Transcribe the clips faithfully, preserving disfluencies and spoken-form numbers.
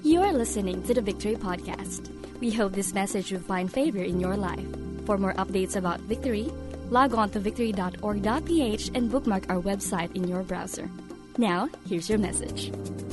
You're listening to the Victory Podcast. We hope this message will find favor in your life. For more updates about Victory, log on to victory dot org dot p h and bookmark our website in your browser. Now, here's your message.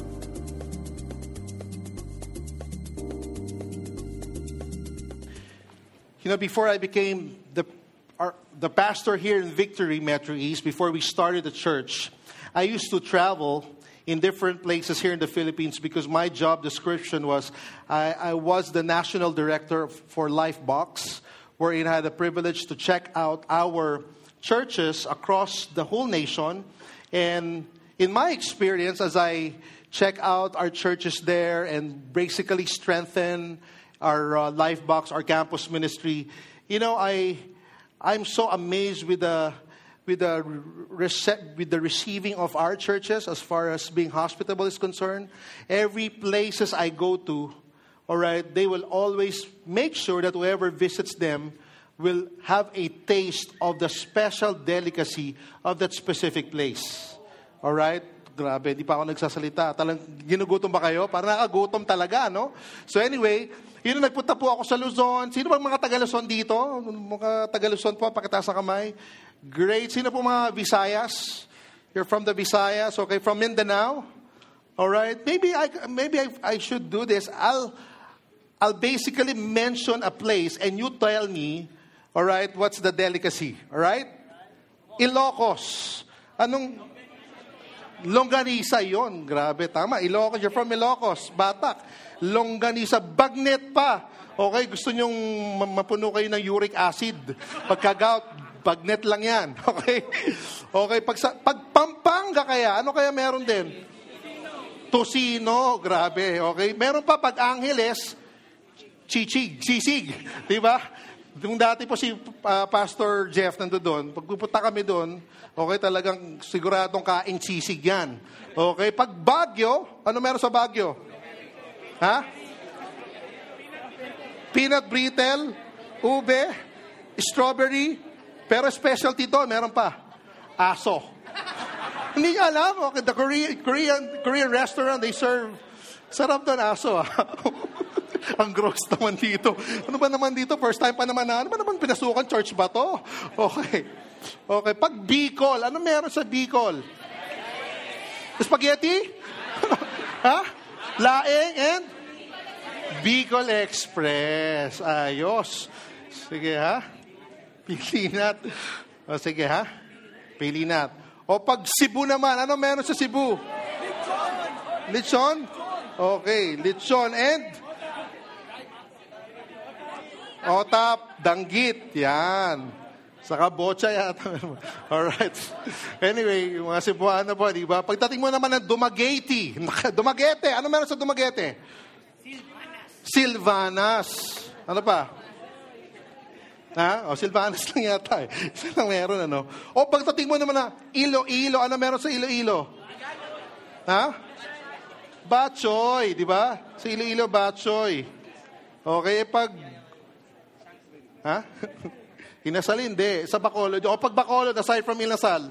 You know, before I became the our, the pastor here in Victory Metro East, before we started the church, I used to travel in different places here in the Philippines because my job description was I, I was the national director for Lifebox, wherein I had the privilege to check out our churches across the whole nation. And in my experience, as I check out our churches there and basically strengthen our uh, Lifebox, our campus ministry, you know, I I'm so amazed with the with the rece- with the receiving of our churches as far as being hospitable is concerned. Every places I go to, all right, they will always make sure that whoever visits them will have a taste of the special delicacy of that specific place. All right? Grabe, di pa ako nagsasalita. Talang ginugutom ba kayo? Parang nakagutom talaga, no? So anyway, yun, nagpunta po ako sa Luzon. Sino bang mga taga-Luzon dito? Mga taga-Luzon po, pakitaas sa kamay. Great. Sino po mga Visayas? You're from the Visayas, okay? From Mindanao? All right. Maybe I maybe I, I should do this. I'll I'll basically mention a place and you tell me, all right, what's the delicacy? All right? Ilocos. Anong Longganisa yon? Grabe, tama. Ilocos, you're from Ilocos. Batak. Longganisa. Bagnet pa. Okay, gusto nyong mapuno kayo ng uric acid. Pagka-gout, bagnet lang yan. Okay? Okay, pag, pag Pampanga kaya, ano kaya meron din? Tocino. Grabe, okay? Meron pa pag Angeles, chichig, sisig. Diba? Yung dati po si uh, Pastor Jeff nando doon, pag pupunta kami doon, okay, talagang siguradong kaing sisig yan. Okay, pag Baguio, ano meron sa Baguio? Ha? Peanut brittle, ube, strawberry, pero specialty to, meron pa. Aso. Hindi niya alam. Okay, the Korean, Korean, Korean restaurant, they serve. Sarap doon, aso. Ang gross naman dito. Ano ba naman dito? First time pa naman na. Ano ba naman pinasukan? Church ba to? Okay. Okay. Pag Bicol, ano meron sa Bicol? Spaghetti? Ha? Laing and? Bicol Express. Ayos. Sige ha? Pili nat. O sige ha? Pili nat. O pag Cebu naman, ano meron sa Cebu? Lechon. Lechon? Okay. Lechon and? Otap, danggit. Yan. Saka bocha yata. Alright. Anyway, yung mga Cebuano po, di ba? Pagdating mo naman ng Dumaguete. Dumaguete. Ano meron sa Dumaguete? Silvanas. Silvanas. Ano pa? Ha? O, Silvanas lang yata eh. Isa lang meron, ano? O, pagdating mo naman na Iloilo. Ano meron sa Iloilo? Ha? Batchoy, di ba? Sa Iloilo, Batchoy. Okay, pag... Ha? Inasal, hindi. Sa Bacolod. O, pag Bacolod, aside from inasal.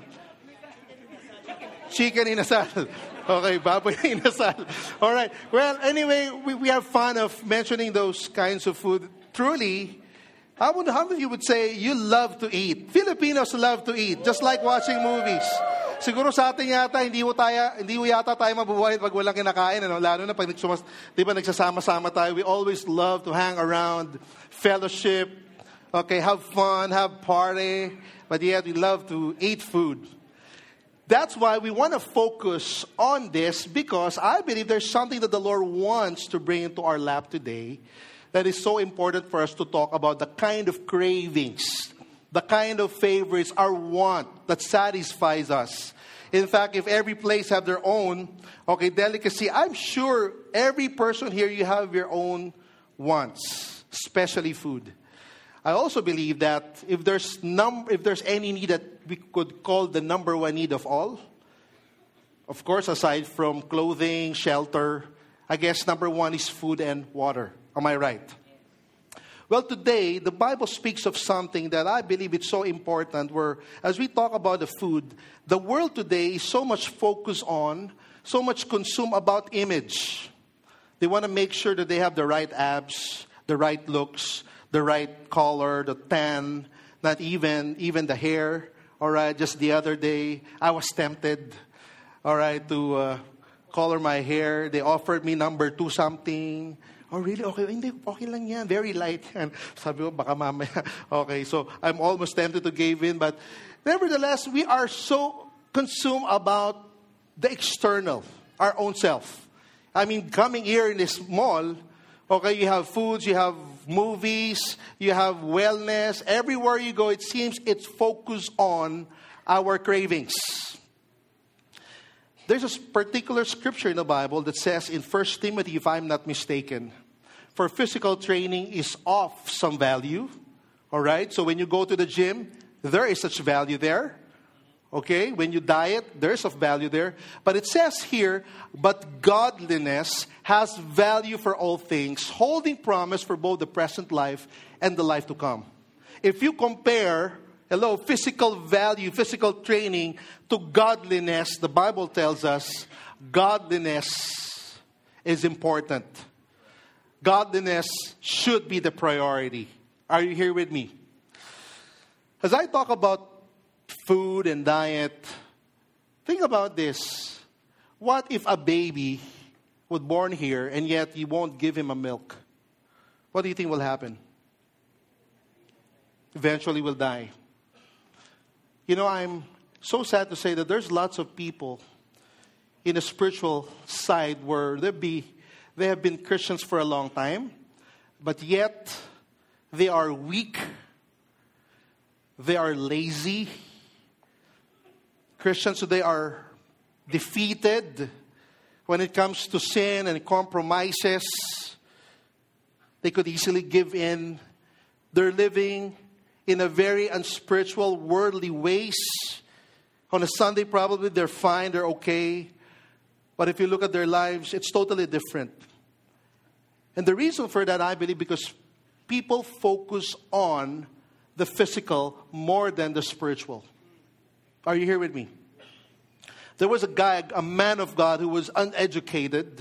Chicken inasal. Okay, baboy na inasal. Alright. Well, anyway, we, we have fun of mentioning those kinds of food. Truly, how would, how many of you would say you love to eat? Filipinos love to eat, just like watching movies. Siguro sa atin yata, hindi mo tayo, hindi mo yata tayo mabubuhay pag walang kinakain, ano? Lalo na pag nagsumas, di ba, nagsasama-sama tayo. We always love to hang around, fellowship, okay, have fun, have party, but yet we love to eat food. That's why we want to focus on this, because I believe there's something that the Lord wants to bring into our lap today that is so important for us to talk about, the kind of cravings, the kind of favorites, our want that satisfies us. In fact, if every place have their own, okay, delicacy, I'm sure every person here, you have your own wants, especially food. I also believe that if there's num- if there's any need that we could call the number one need of all, of course, aside from clothing, shelter, I guess number one is food and water. Am I right? Well, today, the Bible speaks of something that I believe it's so important, where as we talk about the food, the world today is so much focused on, so much consumed about image. They want to make sure that they have the right abs, the right looks, the right color, the tan, not even, even the hair. All right, just the other day, I was tempted, all right, to uh, color my hair. They offered me number two something. Oh, really? Okay, hindi, okay lang yan. Very light yan. Sabi ko, baka mamaya. Okay, so I'm almost tempted to give in. But nevertheless, we are so consumed about the external, our own self. I mean, coming here in this mall, okay, you have foods, you have movies, you have wellness. Everywhere you go, it seems it's focused on our cravings. There's a particular scripture in the Bible that says in First Timothy, if I'm not mistaken, for physical training is of some value. All right? So when you go to the gym, there is such value there. Okay? When you diet, there is of value there. But it says here, but godliness has value for all things, holding promise for both the present life and the life to come. If you compare, hello, physical value, physical training to godliness, the Bible tells us godliness is important. Godliness should be the priority. Are you here with me? As I talk about food and diet, think about this. What if a baby was born here and yet you won't give him a milk? What do you think will happen? Eventually will die. You know, I'm so sad to say that there's lots of people in the spiritual side where they be they have been Christians for a long time, but yet they are weak, they are lazy. Christians today are defeated when it comes to sin and compromises. They could easily give in. They're living in a very unspiritual, worldly ways. On a Sunday, probably they're fine, they're okay. But if you look at their lives, it's totally different. And the reason for that, I believe, because people focus on the physical more than the spiritual. Are you here with me? There was a guy, a man of God who was uneducated,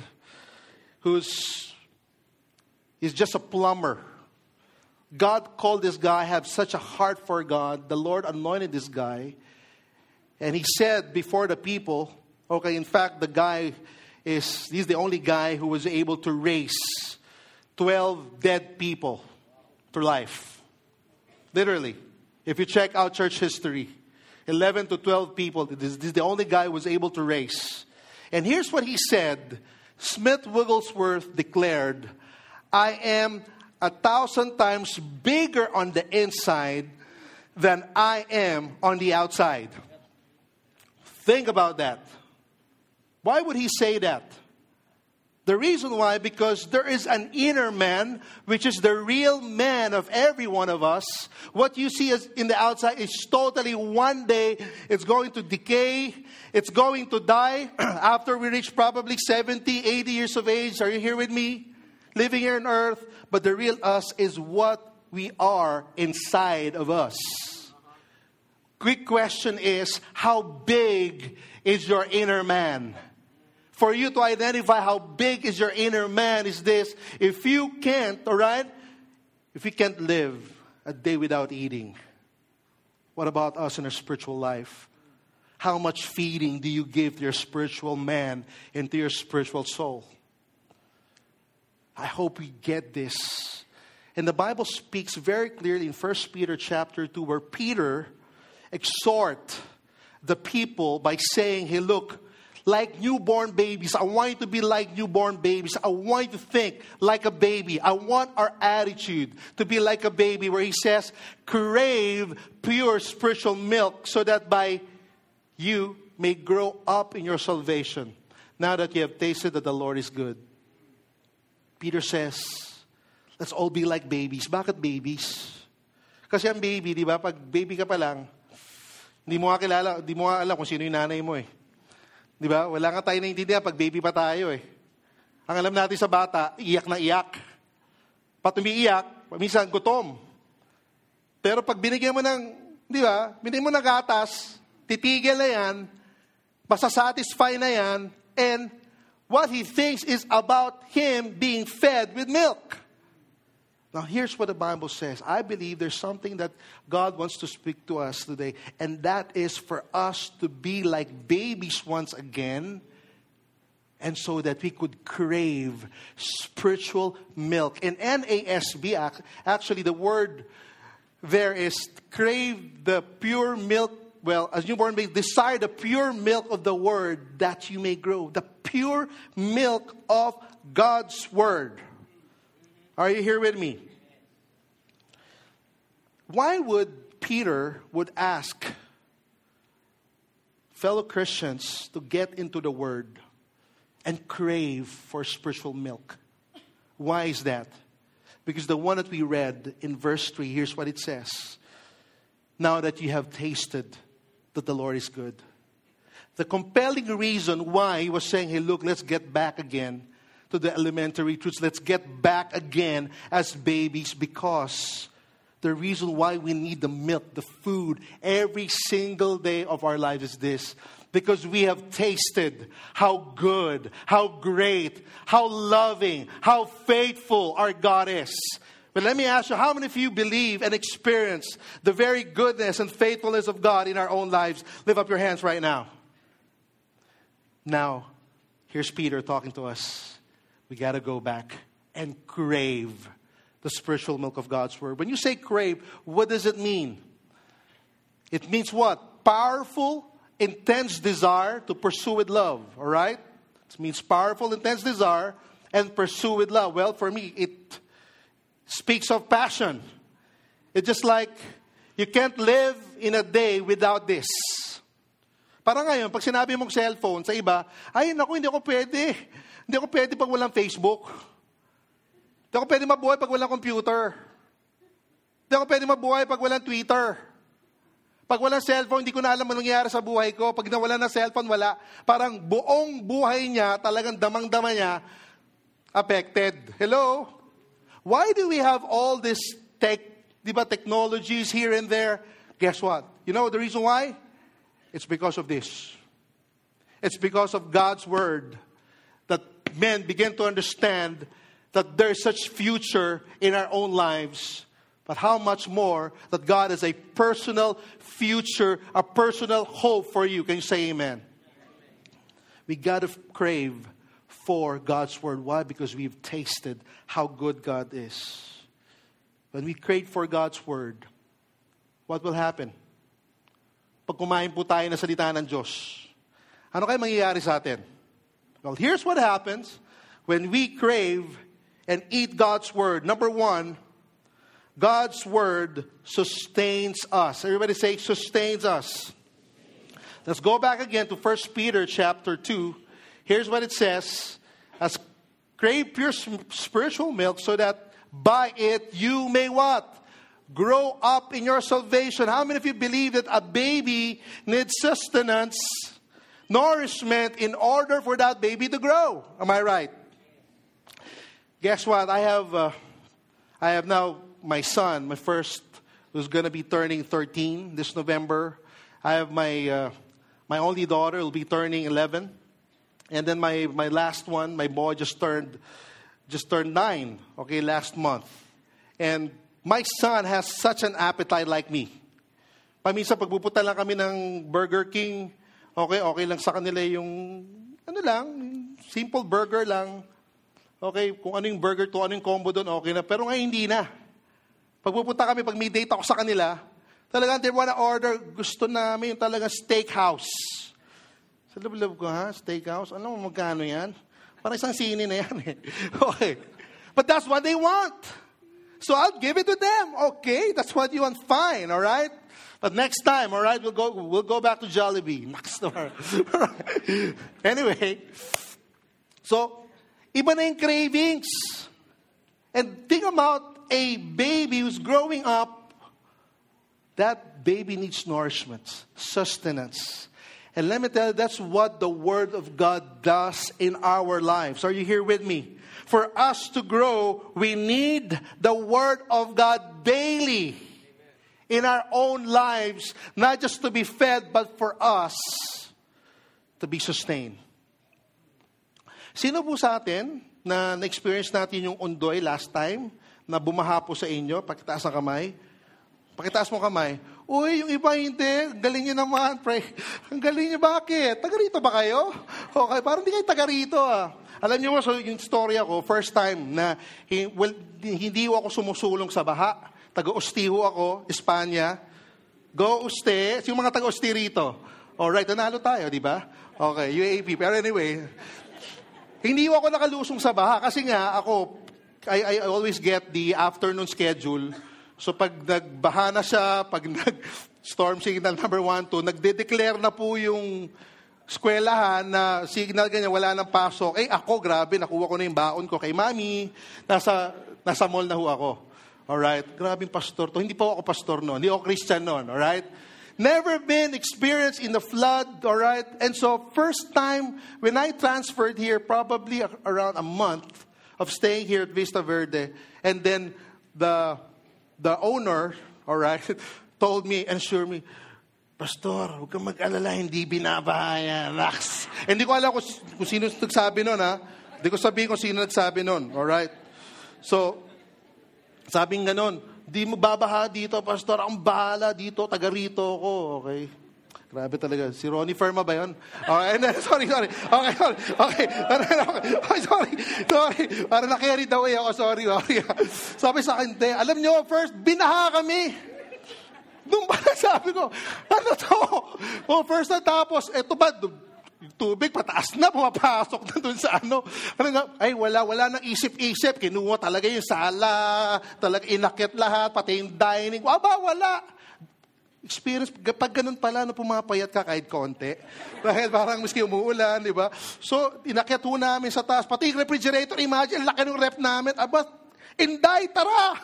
who's he's just a plumber. God called this guy, have such a heart for God. The Lord anointed this guy. And he said before the people, okay, in fact, the guy is, he's the only guy who was able to raise twelve dead people to life. Literally. If you check out church history, eleven to twelve people, this, this is the only guy who was able to raise. And here's what he said. Smith Wigglesworth declared, I am a thousand times bigger on the inside than I am on the outside. Think about that. Why would he say that? The reason why, because there is an inner man, which is the real man of every one of us. What you see as in the outside is totally one day, it's going to decay. It's going to die after we reach probably seventy, eighty years of age. Are you here with me? Living here on earth. But the real us is what we are inside of us. Quick question is, how big is your inner man? For you to identify how big is your inner man is this. If you can't, all right? If you can't live a day without eating, what about us in our spiritual life? How much feeding do you give to your spiritual man and to your spiritual soul? I hope we get this. And the Bible speaks very clearly in First Peter chapter two, where Peter exhort the people by saying, hey, look, like newborn babies, I want you to be like newborn babies. I want you to think like a baby. I want our attitude to be like a baby, where he says, crave pure spiritual milk so that by you may grow up in your salvation, now that you have tasted that the Lord is good. Peter says, let's all be like babies. Bakit babies? Kasi ang baby, di ba, pag baby ka pa lang, hindi mo kakilala, hindi mo alam kung sino yung nanay mo eh. Di ba? Wala nga tayo naiintindihan pag baby pa tayo eh. Ang alam natin sa bata, iyak na iyak. Pag umiiyak, minsan gutom. Pero pag binigyan mo ng, di ba, binigyan mo ng gatas, titigil na yan, masasatisfy na yan, and what he thinks is about him being fed with milk. Now, here's what the Bible says. I believe there's something that God wants to speak to us today, and that is for us to be like babies once again, and so that we could crave spiritual milk. In N A S B, actually, the word there is crave the pure milk. Well, as newborn babies, desire the pure milk of the word that you may grow. The pure milk of God's word. Are you here with me? Why would Peter would ask fellow Christians to get into the Word and crave for spiritual milk? Why is that? Because the one that we read in verse three, here's what it says. Now that you have tasted that the Lord is good. The compelling reason why he was saying, hey, look, let's get back again to the elementary truths. Let's get back again as babies, because the reason why we need the milk, the food, every single day of our lives is this. Because we have tasted how good, how great, how loving, how faithful our God is. But let me ask you, how many of you believe and experience the very goodness and faithfulness of God in our own lives? Lift up your hands right now. Now, here's Peter talking to us. We got to go back and crave the spiritual milk of God's Word. When you say crave, what does it mean? It means what? Powerful, intense desire to pursue with love. All right? It means powerful, intense desire and pursue with love. Well, for me, it speaks of passion. It's just like you can't live in a day without this. Parang ngayon, pag sinabi mong cellphone sa iba, ay, naku, hindi ako pwede. Hindi ako pwede pag walang Facebook. Hindi ako pwede mabuhay pag walang computer. Hindi ako pwede mabuhay pag walang Twitter. Pag walang cellphone, hindi ko na alam anong nangyayari sa buhay ko. Pag nawala ng cellphone, wala. Parang buong buhay niya, talagang damang-dama niya, affected. Hello? Why do we have all this tech, di ba, technologies here and there? Guess what? You know the reason why? It's because of this. It's because of God's Word that men begin to understand that there's such future in our own lives. But how much more that God has a personal future, a personal hope for you. Can you say amen? We got to crave for God's Word. Why? Because we've tasted how good God is. When we crave for God's Word, what will happen? Pag kumain po tayo na salita ng Diyos, ano kaya mangyayari sa atin? Well, here's what happens when we crave and eat God's Word. Number one, God's Word sustains us. Everybody say, sustains us. Let's go back again to First Peter chapter two. Here's what it says. As crave pure spiritual milk so that by it you may what? Grow up in your salvation. How many of you believe that a baby needs sustenance, nourishment in order for that baby to grow? Am I right? Guess what? I have, uh, I have now my son, my first, who's going to be turning thirteen this November. I have my uh, my only daughter, who will be turning eleven. And then my, my last one, my boy, just turned just turned nine, okay, last month. And my son has such an appetite like me. Paminsan, pagpupunta lang kami ng Burger King, okay, okay lang sa kanila yung, ano lang, simple burger lang. Okay, kung ano yung burger to, ano yung combo doon, okay na. Pero ngayon, hindi na. Pagpupunta kami, pag may date ako sa kanila, talagang they wanna order, gusto namin yung talagang steakhouse. Sa love-love ko, ha? Steakhouse? Ano mo, magkano yan? Parang isang sini na yan eh. Okay. But that's what they want. So I'll give it to them. Okay, that's what you want. Fine, all right? But next time, all right, we'll go we'll go back to Jollibee. Next door. Anyway, so, iba na yung cravings. And think about a baby who's growing up. That baby needs nourishment, sustenance. And let me tell you, that's what the Word of God does in our lives. Are you here with me? For us to grow, we need the Word of God daily in our own lives, not just to be fed, but for us to be sustained. Sino po sa atin na na-experience natin yung undoy last time na bumaha po sa inyo? Pakitaas ng kamay. Pakitaas mo kamay. Uy, yung iba hindi. Galing nyo naman, pray. Ang galing nyo, bakit? Taga rito ba kayo? Okay, parang hindi kayo taga rito ah. Alam nyo mo, so yung story ako, first time na well, hindi ako sumusulong sa baha. Taga-Ostiho ako, Espanya. Go Uste. Yung mga taga-Uste rito. Alright, nanalo tayo, di ba? Okay, U A P. Pero anyway, hindi ako nakalusong sa baha kasi nga ako, I, I always get the afternoon schedule. So pag nagbaha na siya, pag nag-storm signal number one, two, nagde-declare na po yung eskwelahan na signal ganyan, wala nang pasok. Eh ako, grabe, nakuha ko na yung baon ko kay mami. Nasa, nasa mall na ho ako. Alright? Grabing pastor to. Hindi pa ako pastor noon. Hindi ako Christian noon. Alright? Never been experienced in the flood, all right? And so, first time when I transferred here, probably around a month of staying here at Vista Verde, and then the the owner, all right, told me, assure me, Pastor, huwag kang mag-alala, hindi binabaha yan, relax. Hindi ko alam kung, kung sino nagsabi nun, ha? Hindi ko sabihin kung sino nagsabi nun, all right? So, sabing ganon, di mo babaha dito, Pastor. Ang bahala dito. Taga rito ako. Okay. Grabe talaga. Si Ronnie Ferma ba yun? Okay. sorry, sorry. Okay, sorry. Okay. Okay, sorry. Sorry. Para na-carry the way ako. Sorry, sorry. Sabi sa akin, de, alam nyo, first, binaha kami. Doon ba sabi ko, ano to? Oh, first na tapos, eto ba, yung tubig, pataas na, pumapasok na dun sa ano. ano nga, ay, wala, wala nang isip-isip. Kinuha talaga yung sala, talaga inakit lahat, pati yung dining. Aba, wala. Experience, pag ganun pala, no, pumapayat ka kahit konti. Dahil parang miski umuulan, di ba? So, inakit ho namin sa taas. Pati yung refrigerator, imagine, laki ng rep namin. Aba, inday, tara!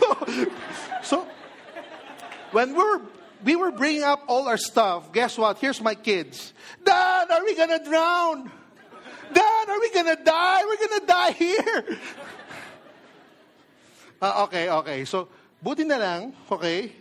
So, when we're We were bringing up all our stuff. Guess what? Here's my kids. Dad, are we gonna drown? Dad, are we gonna die? We're gonna die here. Uh, okay, okay. So, buti na lang, okay.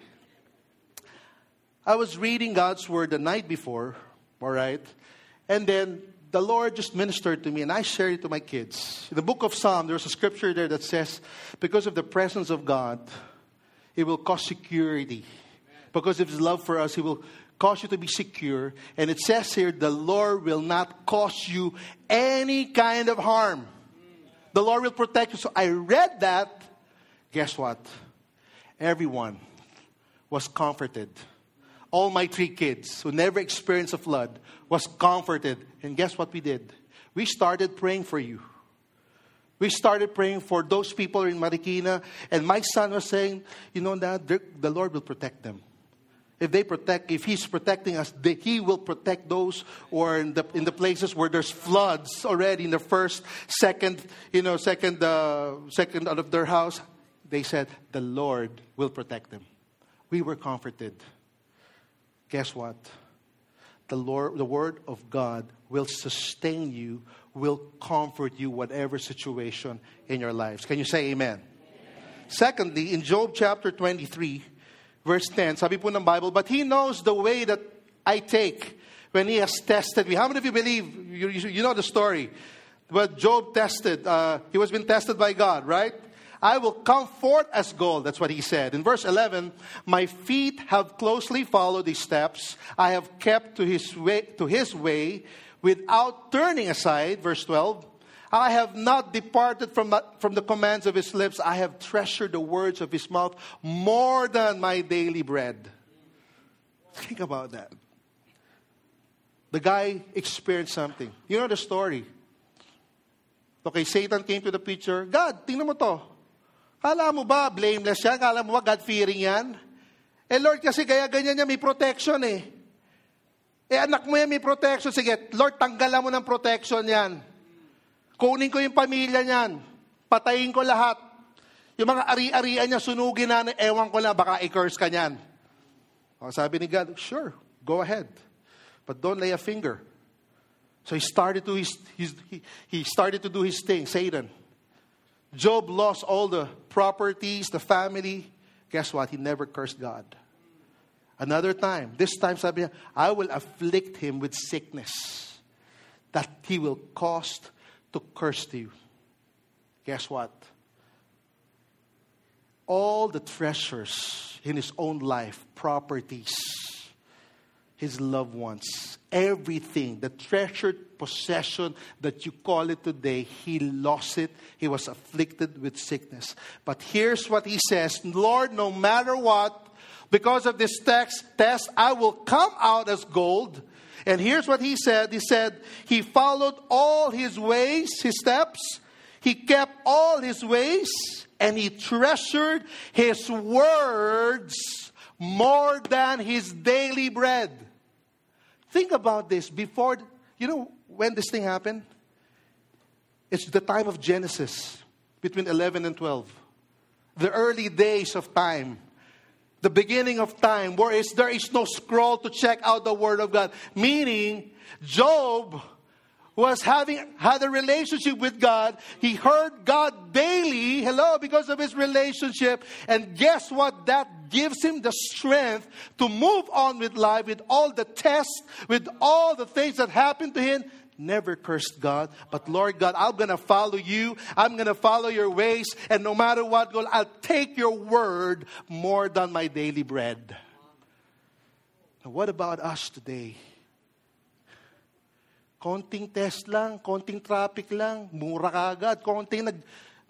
I was reading God's Word the night before, all right? And then, the Lord just ministered to me, and I shared it to my kids. In the book of Psalm, there's a scripture there that says, because of the presence of God, it will cause security. Because of His love for us, He will cause you to be secure. And it says here, the Lord will not cause you any kind of harm. The Lord will protect you. So I read that. Guess what? Everyone was comforted. All my three kids who never experienced a flood was comforted. And guess what we did? We started praying for you. We started praying for those people in Marikina. And my son was saying, you know, Dad, the Lord will protect them. If they protect, if He's protecting us, they, He will protect those who are in the in the places where there's floods already in the first, second, you know, second, uh, second out of their house. They said the Lord will protect them. We were comforted. Guess what? The Lord, the Word of God will sustain you, will comfort you, whatever situation in your lives. Can you say Amen? Amen. Secondly, in Job chapter twenty-three. Verse ten, sabi po ng Bible, but He knows the way that I take when He has tested me. How many of you believe, you, you, you know the story, but Job tested, uh, he was being tested by God, right? I will come forth as gold, that's what he said. In verse eleven, my feet have closely followed His steps. I have kept to His way, to His way without turning aside. Verse twelve, I have not departed from the, from the commands of His lips. I have treasured the words of His mouth more than my daily bread. Think about that. The guy experienced something. You know the story. Okay, Satan came to the picture. God, tingnan mo to. Kala mo ba blameless yan? Kala mo ba God-fearing yan? Eh Lord, kasi kaya ganyan niya, may protection eh. Eh anak mo yan, may protection. Sige, Lord, tanggalan mo ng protection yan. Kunin ko yung pamilya niyan. Patayin ko lahat. Yung mga ari-arian niya, sunugin na, ewan ko na, baka i-curse ka niyan. O, sabi ni God, sure, go ahead. But don't lay a finger. So he started to his, his he, he started to do his thing, Satan. Job lost all the properties, the family. Guess what? He never cursed God. Another time, this time sabi niya, I will afflict him with sickness that he will cause to curse you, guess what? All the treasures in his own life, properties, his loved ones, everything, the treasured possession that you call it today, he lost it. He was afflicted with sickness. But here's what he says, Lord, no matter what, because of this text, test, I will come out as gold. And here's what he said. He said, he followed all his ways, his steps. He kept all his ways, and he treasured his words more than his daily bread. Think about this. Before, you know when this thing happened? It's the time of Genesis, between eleven and twelve. The early days of time. The beginning of time, where is, there is no scroll to check out the Word of God. Meaning, Job was having had a relationship with God. He heard God daily, hello, because of his relationship. And guess what? That gives him the strength to move on with life, with all the tests, with all the things that happened to him. Never cursed God, but Lord God, I'm going to follow you. I'm going to follow your ways. And no matter what, God, I'll take your word more than my daily bread. Now, what about us today? Konting test lang, konting traffic lang, mura kagad, konting nag...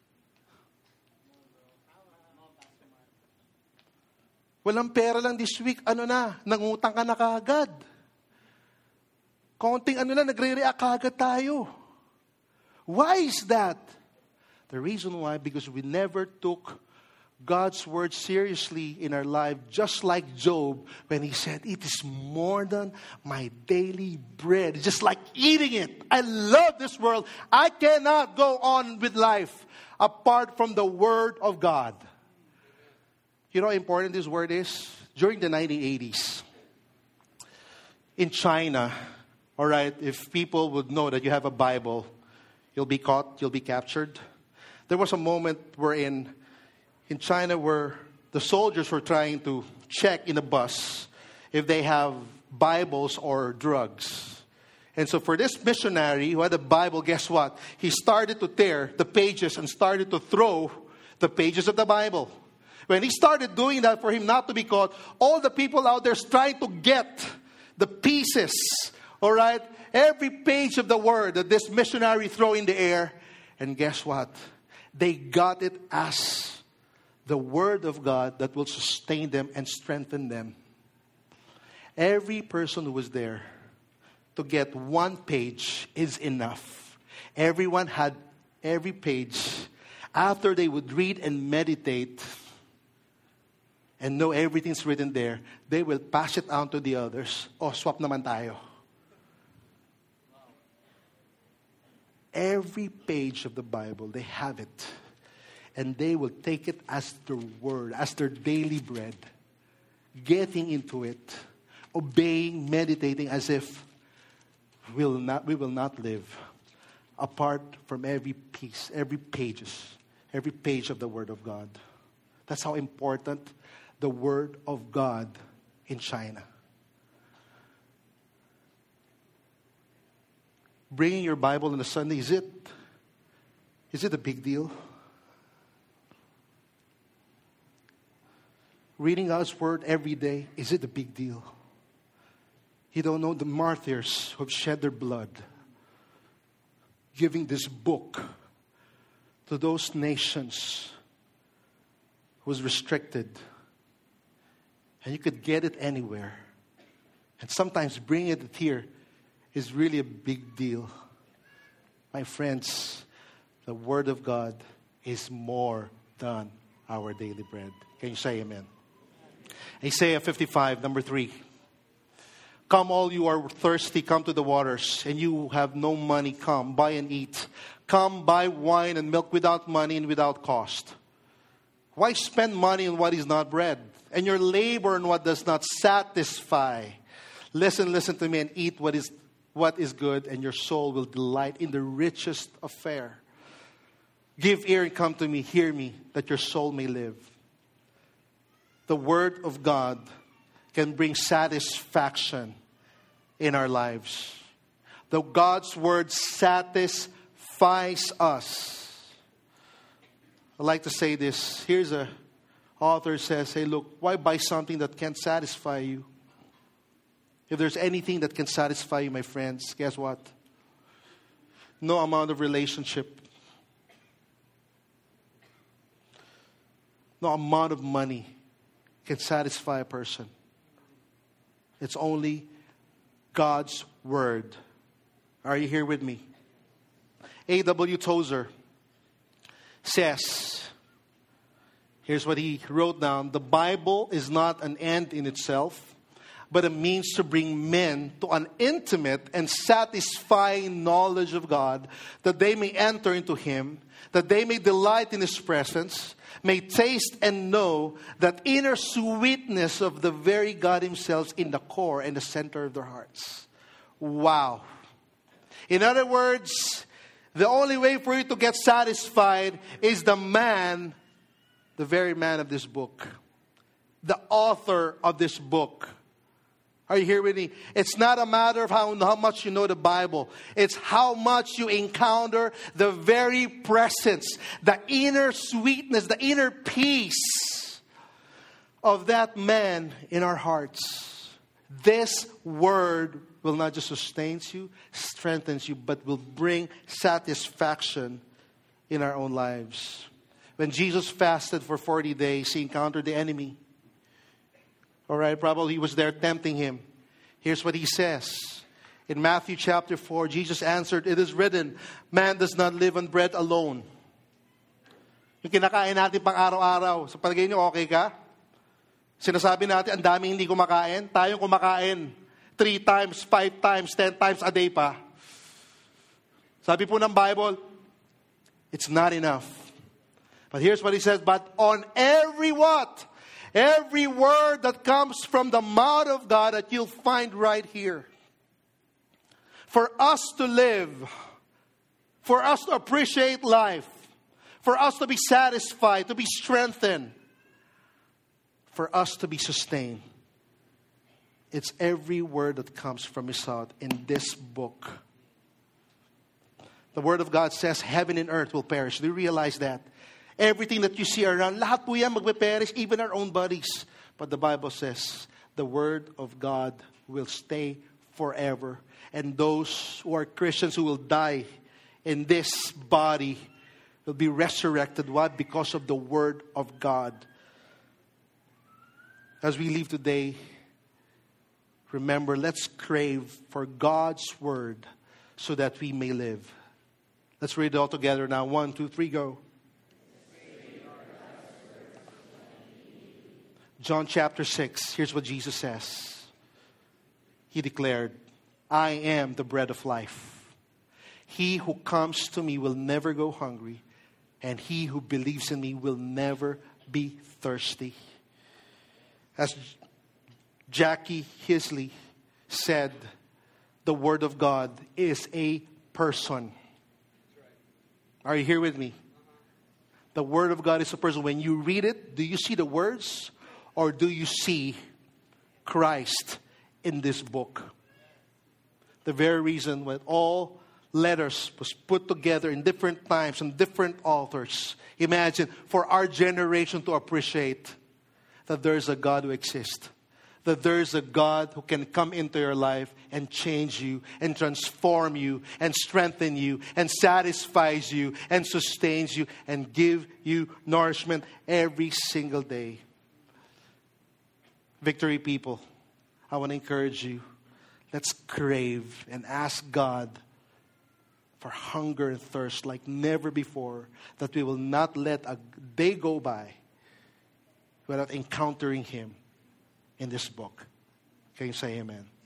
Walang pera lang this week, ano na, nangutang ka na kagad. Konting ano lang, nagre-react kagad tayo. Why is that? The reason why, because we never took God's word seriously in our life, just like Job, when he said, it is more than my daily bread. It's just like eating it. I love this world. I cannot go on with life apart from the word of God. You know how important this word is? During the nineteen eighties, in China, all right, if people would know that you have a Bible, you'll be caught, you'll be captured. There was a moment wherein in China where the soldiers were trying to check in a bus if they have Bibles or drugs. And so for this missionary who had a Bible, guess what? He started to tear the pages and started to throw the pages of the Bible. When he started doing that for him not to be caught, all the people out there trying to get the pieces, all right? Every page of the word that this missionary threw in the air. And guess what? They got it as the word of God that will sustain them and strengthen them. Every person who was there to get one page is enough. Everyone had every page. After they would read and meditate and know everything's written there, they will pass it on to the others. Oh, swap naman tayo. Every page of the Bible, they have it. And they will take it as their word, as their daily bread. Getting into it, obeying, meditating as if we'll not, we will not live apart from every piece, every pages, every page of the Word of God. That's how important the Word of God in China. Bringing your Bible on a Sunday, is it, is it a big deal? Reading God's Word every day, is it a big deal? You don't know the martyrs who have shed their blood giving this book to those nations who was restricted. And you could get it anywhere. And sometimes bringing it here is really a big deal. My friends, the Word of God is more than our daily bread. Can you say amen? Isaiah fifty-five, number three. Come all you are thirsty, come to the waters, and you have no money, come, buy and eat. Come, buy wine and milk without money and without cost. Why spend money on what is not bread, and your labor on what does not satisfy? Listen, listen to me, and eat what is what is good, and your soul will delight in the richest of fare. Give ear and come to me, hear me, that your soul may live. The Word of God can bring satisfaction in our lives. The God's Word satisfies satisfies us. I like to say this. Here's a author says, hey, look, why buy something that can't satisfy you? If there's anything that can satisfy you, my friends, guess what? No amount of relationship, no amount of money can satisfy a person. It's only God's Word. Are you here with me? A W Tozer says, here's what he wrote down: the Bible is not an end in itself, but a means to bring men to an intimate and satisfying knowledge of God, that they may enter into Him, that they may delight in His presence, may taste and know that inner sweetness of the very God Himself in the core and the center of their hearts. Wow. In other words, the only way for you to get satisfied is the man, the very man of this book, the author of this book. Are you here with me? It's not a matter of how, how much you know the Bible. It's how much you encounter the very presence, the inner sweetness, the inner peace of that man in our hearts. This Word will not just sustain you, strengthens you, but will bring satisfaction in our own lives. When Jesus fasted for forty days, He encountered the enemy. All right, probably he was there tempting Him. Here's what He says. In Matthew chapter four, Jesus answered, "It is written, man does not live on bread alone." Yung kinakain natin pang araw-araw, sa palagay niyo, okay ka? Sinasabi natin, ang daming hindi kumakain. Tayong kumakain three times, five times, ten times a day pa. Sabi po ng Bible, it's not enough. But here's what He says, but on every what? Every word that comes from the mouth of God that you'll find right here. For us to live, for us to appreciate life, for us to be satisfied, to be strengthened, for us to be sustained. It's every word that comes from His mouth in this book. The Word of God says heaven and earth will perish. Do you realize that? Everything that you see around, lahat po yan magpe-perish, even our own bodies. But the Bible says the Word of God will stay forever. And those who are Christians who will die in this body will be resurrected. Why? Because of the Word of God. As we leave today, remember, let's crave for God's Word so that we may live. Let's read it all together now. One, two, three, go. John chapter six, here's what Jesus says. He declared, I am the bread of life. He who comes to me will never go hungry, and he who believes in me will never be thirsty. As Jackie Hisley said, the Word of God is a person. Are you here with me? The Word of God is a person. When you read it, do you see the words? Or do you see Christ in this book? The very reason when all letters was put together in different times and different authors. Imagine, for our generation to appreciate that there is a God who exists. That there is a God who can come into your life and change you and transform you and strengthen you and satisfies you and sustains you and give you nourishment every single day. Victory people, I want to encourage you. Let's crave and ask God for hunger and thirst like never before, that we will not let a day go by without encountering Him in this book. Can you say amen?